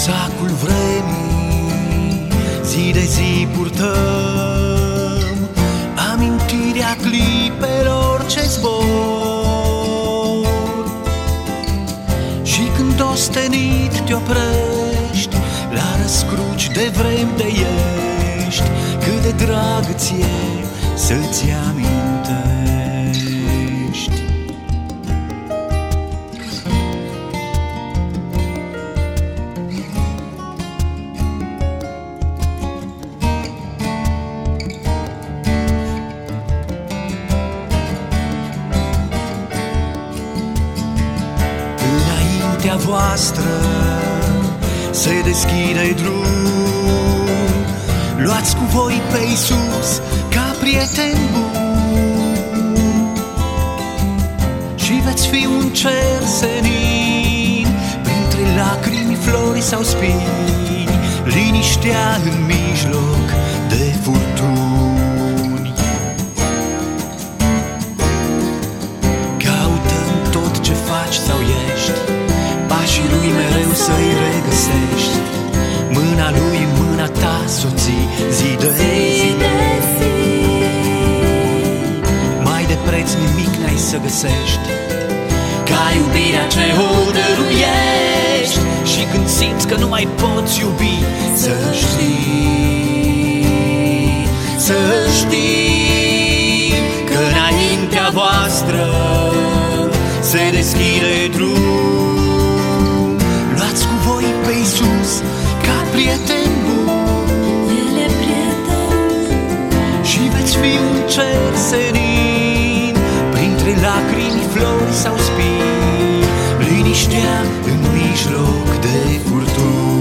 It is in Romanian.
Rucsacul vremii, zi de zi purtăm amintirea clipelor ce zbor. Și când ostenit te oprești la răscruci de vrem de ești, cât de drag ție să-ți amintești. Înaintea voastră se deschide drum, luați cu voi pe Iisus ca prieten bun și veți fi un cer senin, printre lacrimi, flori sau spini, liniștea în mijloc de furtuni. Caută-n tot ce faci sau ești, pașii lui mereu să-i regăsești, mâna lui în mâna ta s-o ții zi de zi. Mai de preț nimic n-ai să găsești ca iubirea ce o dăruiești. Și când simți că nu mai poți iubi, să știi, să știi că înaintea voastră se deschide drum. Luați cu voi pe Iisus ca prieten bun, El e prieten, și veți fi un cer senin, printre lacrimi, flori sau spini, liniștea în mijloc de furtuni.